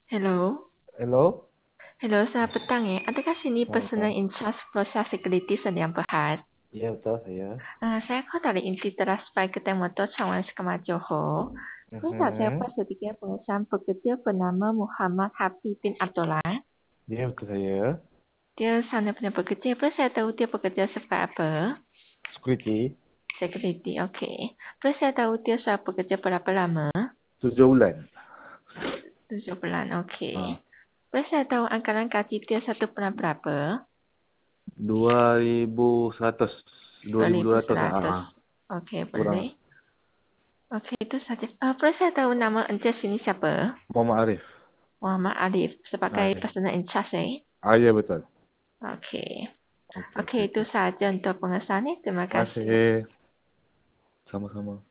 Hello. Hello, Hello, selamat petang ya. Adakah sini selamat personal petang. in charge proses security sedang Berhad? Ya, betul saya. Saya call dari Institut Spy Keteng Motor Cawangan Sekemar Johor. Saya tak siapa sedikit pengesahan pekerja bernama Muhammad Hafiz bin Abdullah. Ya, betul saya. Dia sana punya pekerja apa? Saya tahu dia bekerja sebagai apa? Security, Security, okey. Terus saya tahu dia sudah bekerja berapa lama? 7 bulan. 7 bulan, okey. Ha, Terus saya tahu anggaran gaji dia 1 bulan berapa? 2,100. 2,200 lah. 2,100. Okey, Kurang. boleh. Okey, itu saja. Boleh saya tahu nama Encik sini siapa? Muhammad Arif. Muhammad Arif sebagai Ya. personal in charge Ya, betul. Okey. Okey, Okey, okey, itu okey. saja untuk pengesahan ni. Terima Terima kasih. kasih. Sama-sama.